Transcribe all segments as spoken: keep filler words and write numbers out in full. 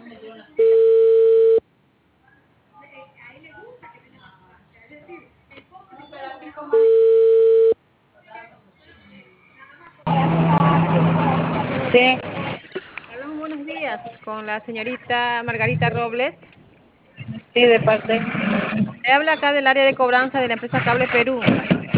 Sí, Hola, buenos días, con la señorita Margarita Robles. sí, de parte. Le habla acá del área de cobranza de la empresa Cable Perú.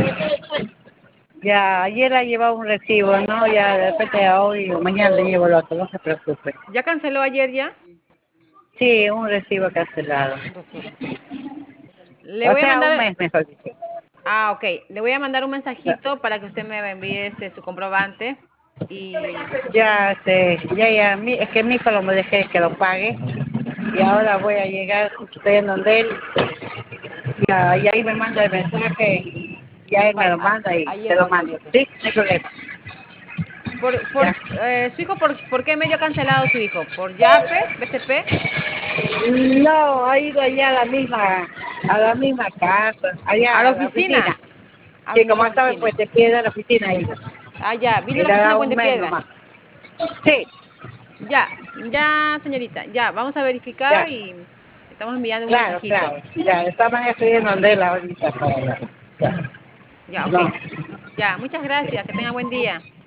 Ya, ayer ha llevado un recibo, ¿no? Ya de repente a hoy o mañana le llevo el otro, no se preocupe. ¿Ya canceló ayer ya? Sí, un recibo cancelado. Un recibo. Le O voy a sea, un mandar, mes, mejor dicho. ah, ok, le voy a mandar un mensajito para que usted me envíe este, su comprobante y Ya, este, ya, ya, mi- es que mi hijo lo me dejé que lo pague y ahora voy a llegar, estoy en donde él, ya, y ahí me manda el mensaje, ya él me vaya, lo a- manda y ahí te llega lo ahorita mando. entonces. Sí, no hay problema. Por, Ya. por, eh, su hijo, por, ¿por qué medio ha cancelado su hijo? ¿Por YAPE, B C P? No, ha ido allá a la misma, a la misma casa, ¿A allá la a la oficina. oficina? Ha Sí, venido a como la estaba en oficina. Puente Piedra, la oficina ahí. Ah, ya, vino Y a la le oficina de da un Puente mes Piedra. nomás. Sí, Ya, ya, señorita, ya, vamos a verificar ya, y estamos enviando un claro, mensajito. claro. Ya, estaban estudiando donde él ahorita. Para la- ya. Ya, ok. No, Ya, muchas gracias, que tenga buen día.